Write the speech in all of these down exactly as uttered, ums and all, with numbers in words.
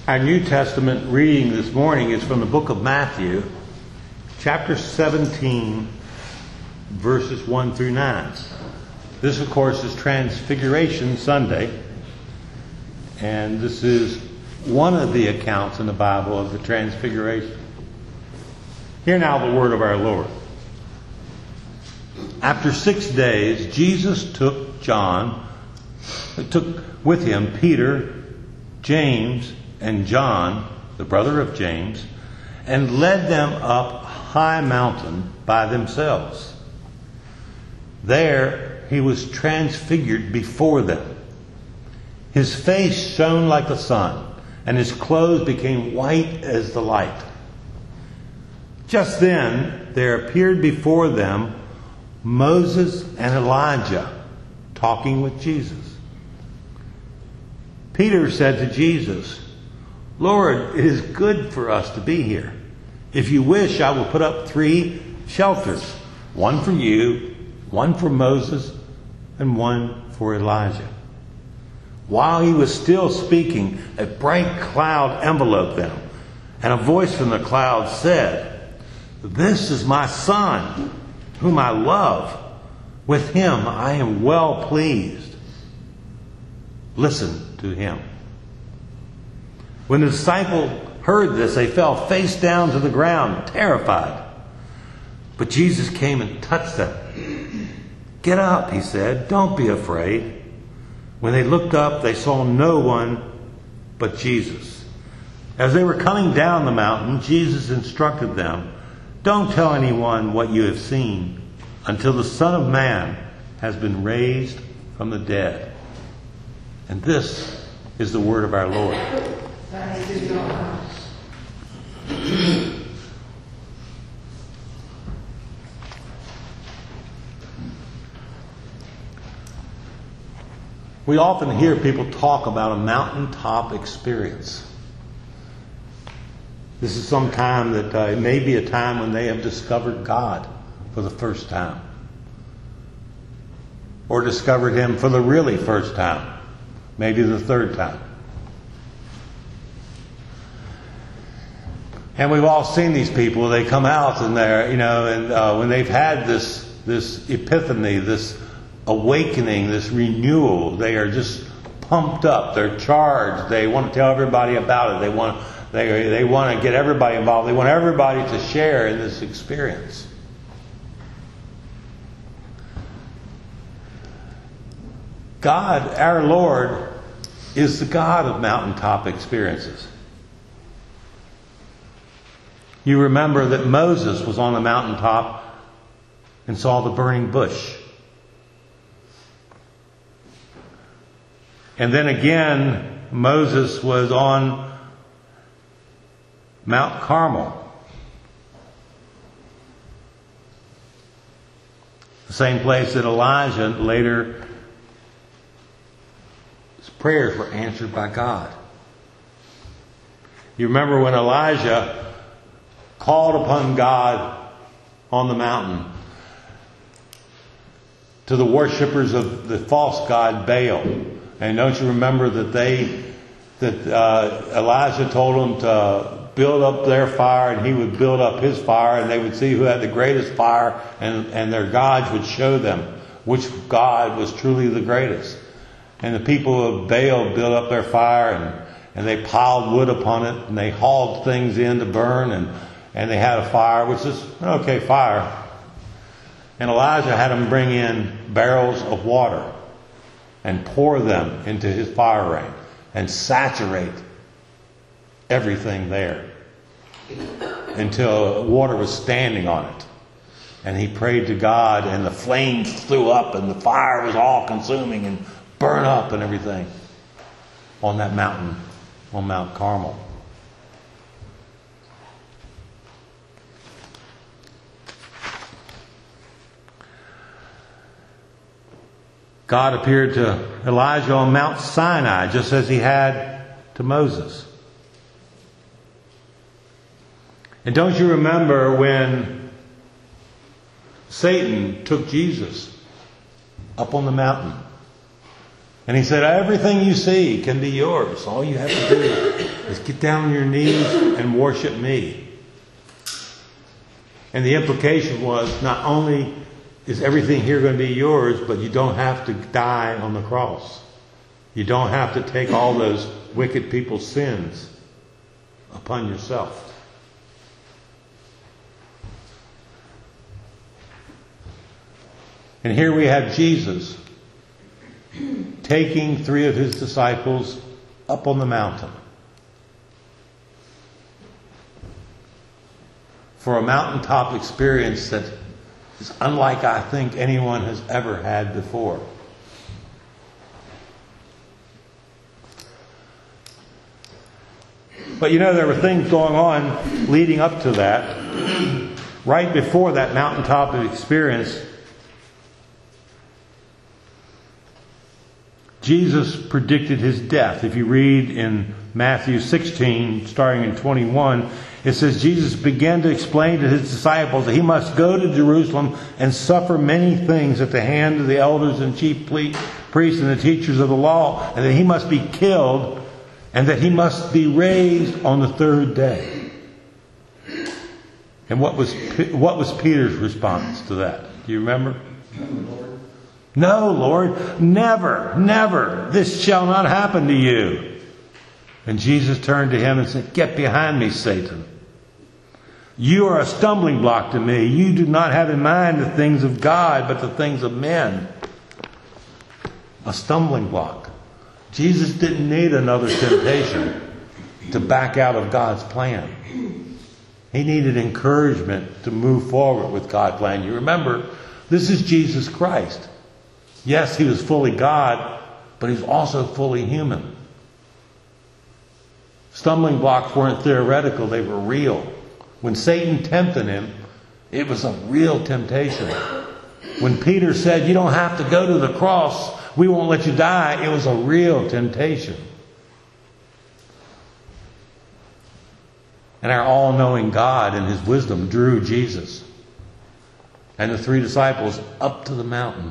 Our New Testament reading this morning is from the book of Matthew, chapter seventeen, verses one through nine. This, of course, is Transfiguration Sunday, and this is one of the accounts in the Bible of the Transfiguration. Hear now the word of our Lord. After six days, Jesus took John, took with him Peter, James, and John, the brother of James, and led them up a high mountain by themselves. There he was transfigured before them. His face shone like the sun, and his clothes became white as the light. Just then there appeared before them Moses and Elijah talking with Jesus. Peter said to Jesus, "Lord, it is good for us to be here. If you wish, I will put up three shelters, one for you, one for Moses, and one for Elijah." While he was still speaking, a bright cloud enveloped them, and a voice from the cloud said, "This is my Son, whom I love. With him I am well pleased. Listen to him." When the disciples heard this, they fell face down to the ground, terrified. But Jesus came and touched them. "Get up," he said. "Don't be afraid." When they looked up, they saw no one but Jesus. As they were coming down the mountain, Jesus instructed them, "Don't tell anyone what you have seen until the Son of Man has been raised from the dead." And this is the word of our Lord. We often hear people talk about a mountaintop experience. This is some time that uh, it may be a time when they have discovered God for the first time, or discovered Him for the really first time, maybe the third time. And we've all seen these people. They come out and they're, you know, and uh, when they've had this this epiphany, this awakening, this renewal, they are just pumped up. They're charged. They want to tell everybody about it. They want they they want to get everybody involved. They want everybody to share in this experience. God, our Lord, is the God of mountaintop experiences. You remember that Moses was on the mountaintop and saw the burning bush. And then again, Moses was on Mount Carmel. The same place that Elijah later, his prayers were answered by God. You remember when Elijah called upon God on the mountain to the worshippers of the false god Baal. And don't you remember that they, that uh, Elijah told them to build up their fire and he would build up his fire, and they would see who had the greatest fire, and, and their gods would show them which god was truly the greatest. And the people of Baal built up their fire, and, and they piled wood upon it, and they hauled things in to burn, and And they had a fire, which is an okay fire. And Elijah had them bring in barrels of water and pour them into his fire rain and saturate everything there until water was standing on it. And he prayed to God, and the flames flew up, and the fire was all consuming and burned up and everything on that mountain, on Mount Carmel. God appeared to Elijah on Mount Sinai, just as he had to Moses. And don't you remember when Satan took Jesus up on the mountain And he said, everything you see can be yours. All you have to do is get down on your knees and worship me. And the implication was, not only is everything here going to be yours, but you don't have to die on the cross. You don't have to take all those wicked people's sins upon yourself. And here we have Jesus taking three of his disciples up on the mountain for a mountaintop experience that is unlike, I think, anyone has ever had before. But you know, there were things going on leading up to that. Right before that mountaintop experience, Jesus predicted his death. If you read in Matthew sixteen, starting in twenty-one, it says, Jesus began to explain to his disciples that he must go to Jerusalem and suffer many things at the hand of the elders and chief priests and the teachers of the law, and that he must be killed, and that he must be raised on the third day. And what was what was Peter's response to that? Do you remember? No, Lord, never, never. This shall not happen to you. And Jesus turned to him and said, get behind me, Satan. You are a stumbling block to me. You do not have in mind the things of God, but the things of men. A stumbling block. Jesus didn't need another temptation to back out of God's plan. He needed encouragement to move forward with God's plan. You remember, this is Jesus Christ. Yes, he was fully God, but he was also fully human. Stumbling blocks weren't theoretical, they were real. When Satan tempted him, it was a real temptation. When Peter said, you don't have to go to the cross, we won't let you die, it was a real temptation. And our all-knowing God in his wisdom drew Jesus and the three disciples up to the mountain.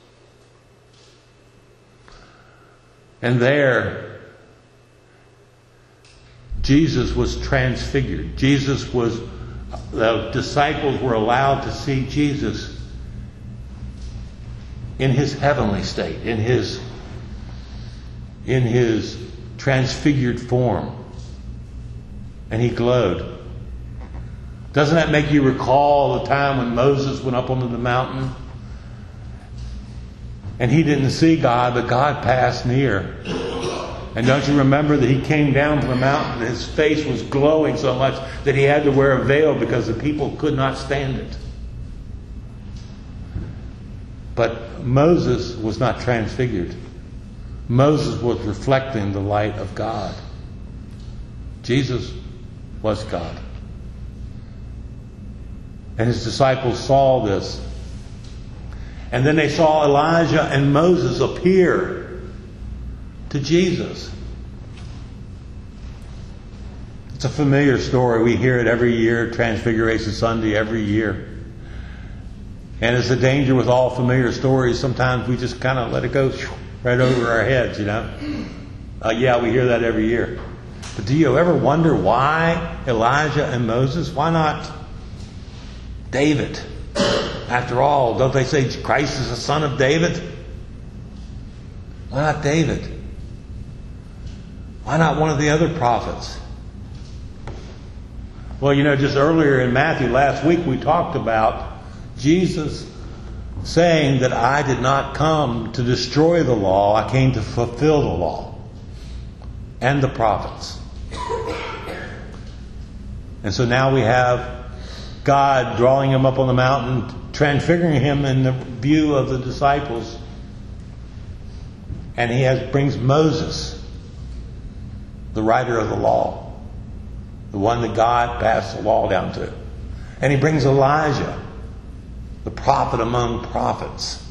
And there, Jesus was transfigured. Jesus was, the disciples were allowed to see Jesus in his heavenly state, in his, in his transfigured form. And he glowed. Doesn't that make you recall the time when Moses went up onto the mountain? And he didn't see God, but God passed near. And don't you remember that he came down from the mountain and his face was glowing so much that he had to wear a veil because the people could not stand it. But Moses was not transfigured. Moses was reflecting the light of God. Jesus was God. And his disciples saw this. And then they saw Elijah and Moses appear to Jesus. It's a familiar story. We hear it every year, Transfiguration Sunday every year. And it's a danger with all familiar stories. Sometimes we just kind of let it go right over our heads, you know. Uh, yeah, we hear that every year. But do you ever wonder why Elijah and Moses? Why not David? After all, don't they say Christ is the son of David? Why not David? Why not one of the other prophets? Well, you know, just earlier in Matthew, last week, we talked about Jesus saying that I did not come to destroy the law, I came to fulfill the law and the prophets. And so now we have God drawing him up on the mountain, transfiguring him in the view of the disciples. And he has brings Moses, the writer of the law, the one that God passed the law down to. And he brings Elijah, the prophet among prophets,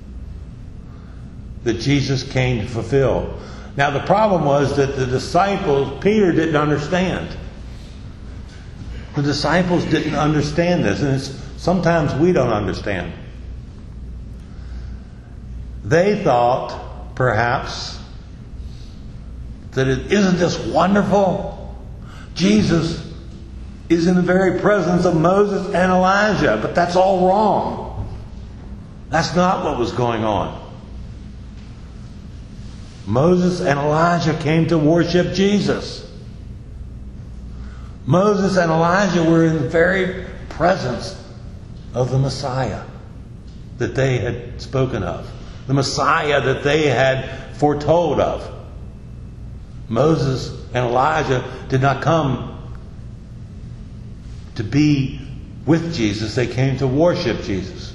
that Jesus came to fulfill. Now the problem was that the disciples, Peter didn't understand. The disciples didn't understand this, and it's, sometimes we don't understand. They thought perhaps, that it isn't this wonderful? Jesus is in the very presence of Moses and Elijah, but that's all wrong. That's not what was going on. Moses and Elijah came to worship Jesus. Moses and Elijah were in the very presence of the Messiah that they had spoken of. The Messiah that they had foretold of. Moses and Elijah did not come to be with Jesus. They came to worship Jesus.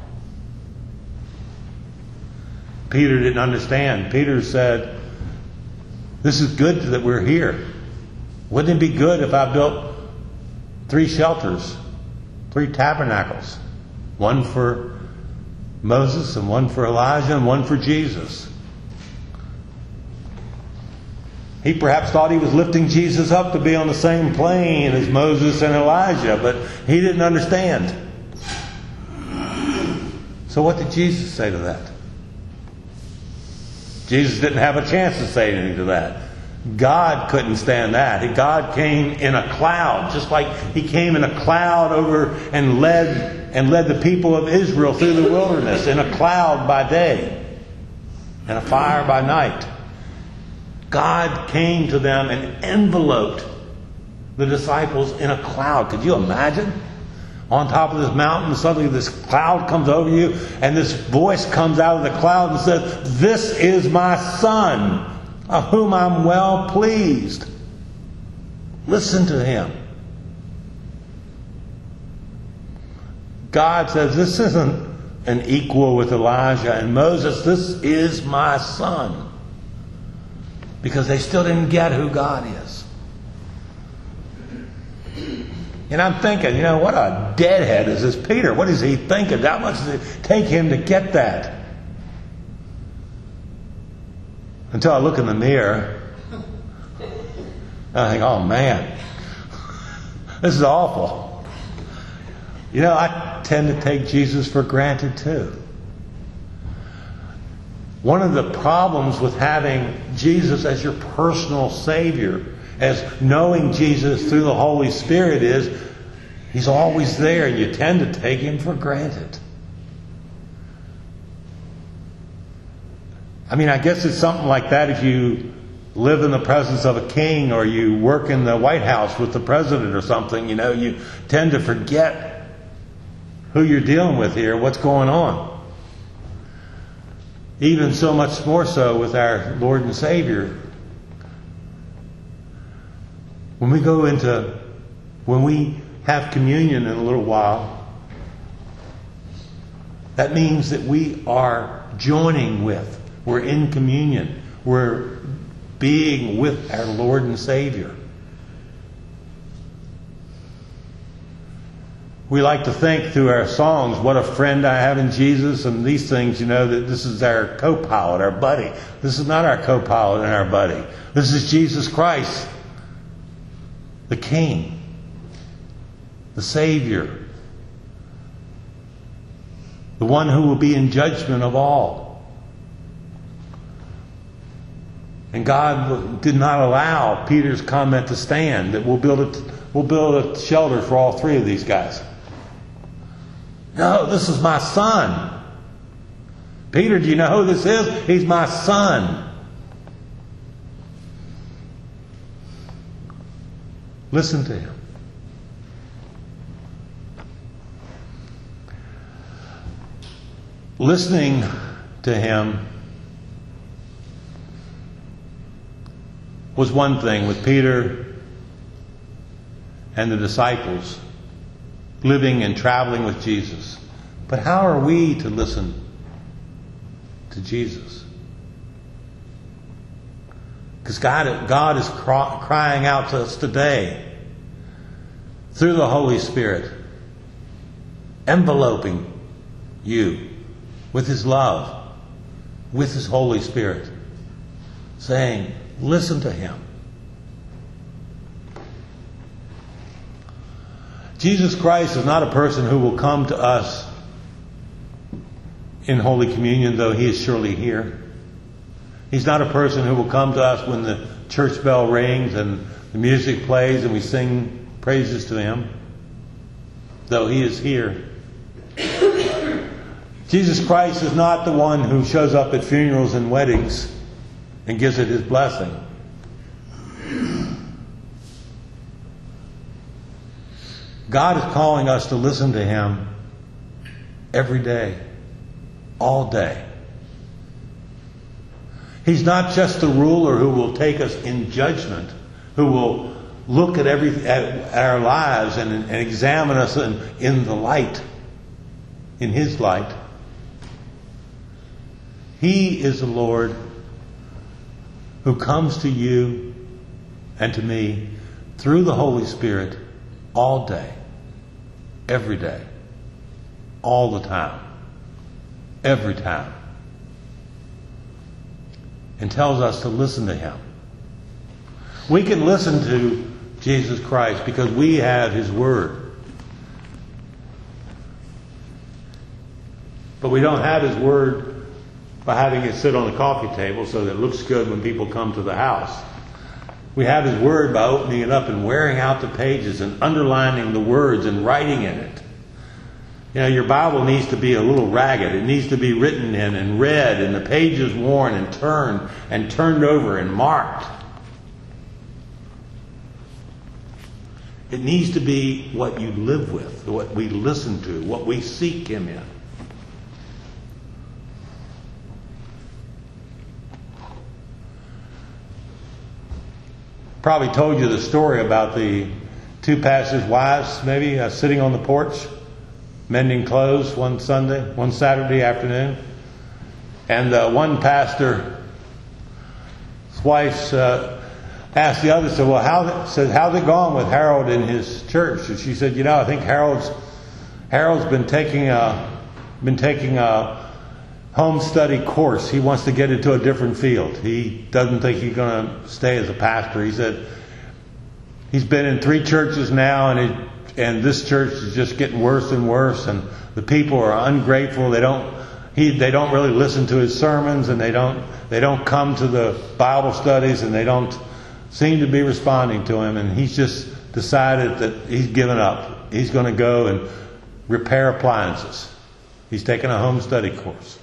Peter didn't understand. Peter said, this is good that we're here. Wouldn't it be good if I built three shelters, three tabernacles? One for Moses and one for Elijah and one for Jesus. He perhaps thought he was lifting Jesus up to be on the same plane as Moses and Elijah, but he didn't understand. So what did Jesus say to that? Jesus didn't have a chance to say anything to that. God couldn't stand that. God came in a cloud, just like He came in a cloud over and led and led the people of Israel through the wilderness in a cloud by day and a fire by night. God came to them and enveloped the disciples in a cloud. Could you imagine? On top of this mountain, suddenly this cloud comes over you, and this voice comes out of the cloud and says, "This is my Son, of whom I'm well pleased. Listen to Him." God says, this isn't an equal with Elijah and Moses. This is my Son. Because they still didn't get who God is. And I'm thinking, you know, what a deadhead is this Peter? What is he thinking? How much does it take him to get that? Until I look in the mirror, and I think, oh man, this is awful. You know, I tend to take Jesus for granted too. One of the problems with having Jesus as your personal Savior, as knowing Jesus through the Holy Spirit, is He's always there and you tend to take Him for granted. I mean, I guess it's something like that if you live in the presence of a king or you work in the White House with the president or something. You know, you tend to forget who you're dealing with here, what's going on. Even so much more so with our Lord and Savior. When we go into, when we have communion in a little while, that means that we are joining with, we're in communion, we're being with our Lord and Savior. We like to think through our songs, what a friend I have in Jesus, and these things, you know, that this is our co-pilot, our buddy. This is not our co-pilot and our buddy. This is Jesus Christ, the King, the Savior, the one who will be in judgment of all. And God did not allow Peter's comment to stand, that we'll build a, we'll build a shelter for all three of these guys. No, this is my Son. Peter, do you know who this is? He's my Son. Listen to Him. Listening to Him was one thing with Peter and the disciples, living and traveling with Jesus. But how are we to listen to Jesus? Because God, God is cry, crying out to us today through the Holy Spirit, enveloping you with His love, with His Holy Spirit, saying, listen to Him. Jesus Christ is not a person who will come to us in Holy Communion, though He is surely here. He's not a person who will come to us when the church bell rings and the music plays and we sing praises to Him, though He is here. Jesus Christ is not the one who shows up at funerals and weddings and gives it His blessing. God is calling us to listen to Him every day, all day. He's not just the ruler who will take us in judgment, who will look at every at, at our lives and, and examine us in, in the light, in His light. He is the Lord who comes to you and to me through the Holy Spirit all day, every day, all the time, every time, and tells us to listen to Him. We can listen to Jesus Christ because we have His Word. But we don't have His Word by having it sit on the coffee table so that it looks good when people come to the house. We have His Word by opening it up and wearing out the pages and underlining the words and writing in it. You know, your Bible needs to be a little ragged. It needs to be written in and read and the pages worn and turned and turned over and marked. It needs to be what you live with, what we listen to, what we seek Him in. Probably told you the story about the two pastors' wives, maybe, uh, sitting on the porch, mending clothes one Sunday, one Saturday afternoon. And uh, one pastor's wife uh, asked the other, said, well, how, said, how's it gone with Harold in his church? And she said, you know, I think Harold's Harold's been taking a, been taking a home study course. He wants to get into a different field. He doesn't think he's going to stay as a pastor. He said he's been in three churches now, and it, and this church is just getting worse and worse. And the people are ungrateful. They don't he they don't really listen to his sermons, and they don't they don't come to the Bible studies, and they don't seem to be responding to him. And he's just decided that he's given up. He's going to go and repair appliances. He's taking a home study course.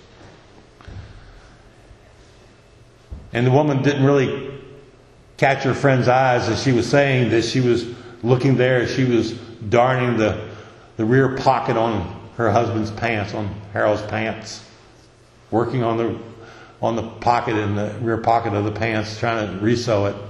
And the woman didn't really catch her friend's eyes as she was saying this. She was looking there as she was darning the, the rear pocket on her husband's pants, on Harold's pants. Working on the on the pocket in the rear pocket of the pants, trying to resew it.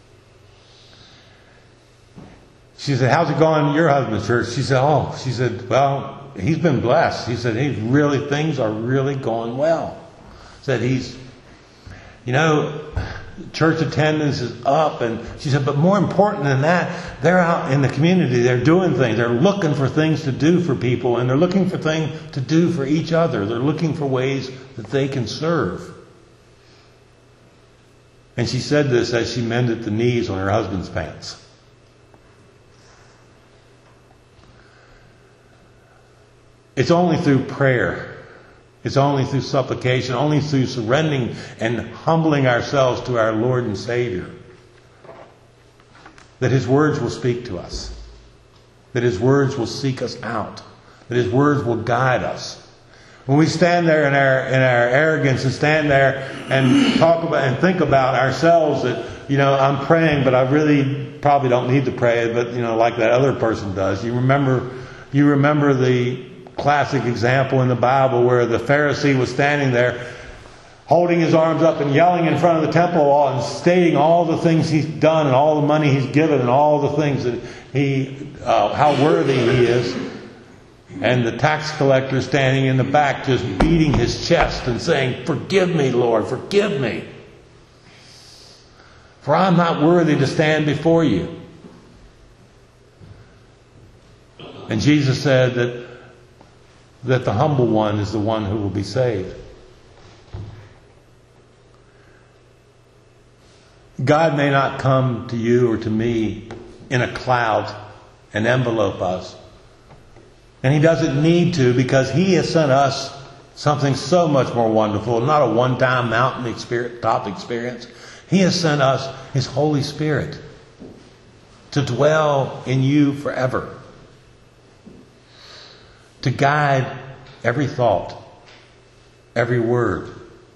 She said, how's it going in your husband's church? She said, oh, she said, well, he's been blessed. He said, he's really, things are really going well. Said he's You know, church attendance is up. And she said, but more important than that, they're out in the community. They're doing things. They're looking for things to do for people. And they're looking for things to do for each other. They're looking for ways that they can serve. And she said this as she mended the knees on her husband's pants. It's only through prayer. It's only through supplication, only through surrendering and humbling ourselves to our Lord and Savior that His words will speak to us, that His words will seek us out, that His words will guide us. When we stand there in our in our arrogance and stand there and talk about and think about ourselves that, you know, I'm praying, but I really probably don't need to pray, but, you know, like that other person does. You remember, you remember the classic example in the Bible where the Pharisee was standing there holding his arms up and yelling in front of the temple wall and stating all the things he's done and all the money he's given and all the things that he, uh, how worthy he is. And the tax collector standing in the back just beating his chest and saying, forgive me, Lord, forgive me. For I'm not worthy to stand before you. And Jesus said that that the humble one is the one who will be saved. God may not come to you or to me in a cloud and envelope us. And He doesn't need to, because He has sent us Something so much more wonderful, not a one-time mountain experience, top experience. He has sent us His Holy Spirit to dwell in you forever, to guide every thought, every word.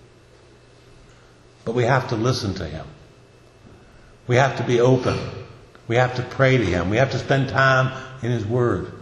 But we have to listen to Him. We have to be open. We have to pray to Him. We have to spend time in His Word.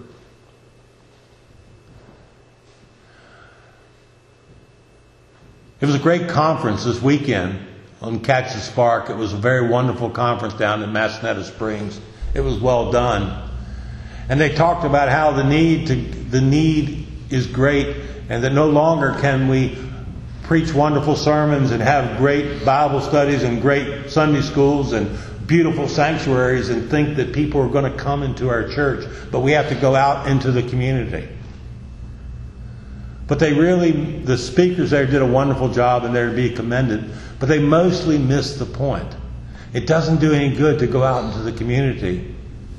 It was a great conference this weekend on Catch the Spark. It was a very wonderful conference down in Massanutten Springs. It was well done. And they talked about how the need to the need is great, and that no longer can we preach wonderful sermons and have great Bible studies and great Sunday schools and beautiful sanctuaries and think that people are going to come into our church, but we have to go out into the community. But they really, the speakers there did a wonderful job and they're to be commended, but they mostly missed the point. It doesn't do any good to go out into the community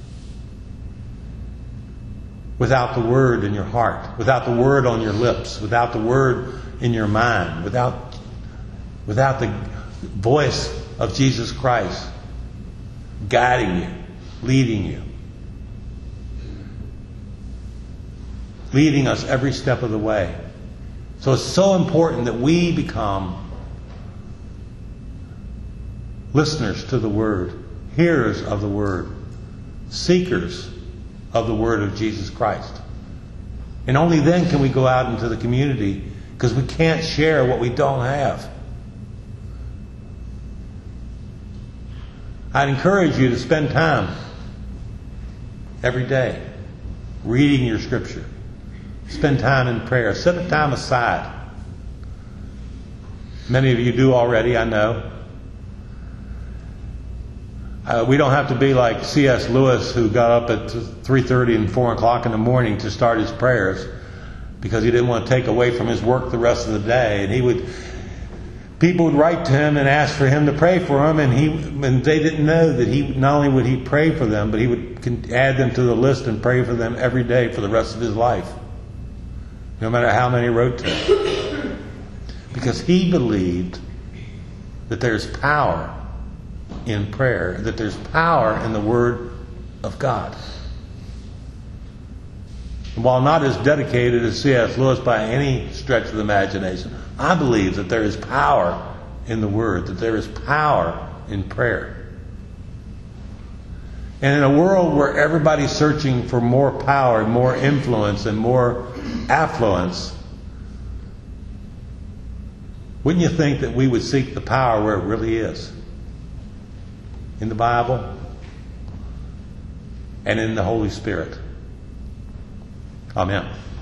without the Word in your heart, without the Word on your lips, without the Word in your mind, without, without the voice of Jesus Christ guiding you, leading you, leading us every step of the way. So it's so important that we become listeners to the Word, hearers of the Word, seekers of the Word of Jesus Christ. And only then can we go out into the community, because we can't share what we don't have. I'd encourage you to spend time every day reading your Scripture. Spend time in prayer. Set a time aside. Many of you do already, I know. Uh, we don't have to be like C S Lewis, who got up at three thirty and four o'clock in the morning to start his prayers because he didn't want to take away from his work the rest of the day. And he would, people would write to him and ask for him to pray for them, and he, and they didn't know that he not only would he pray for them, but he would add them to the list and pray for them every day for the rest of his life, no matter how many wrote to him, because he believed that there's power in prayer, that there's power in the Word of God. And while not as dedicated as C S Lewis by any stretch of the imagination, I believe that there is power in the Word, that there is power in prayer. And in a world where everybody's searching for more power, more influence, and more affluence, wouldn't you think that we would seek the power where it really is? In the Bible and in the Holy Spirit. Amen.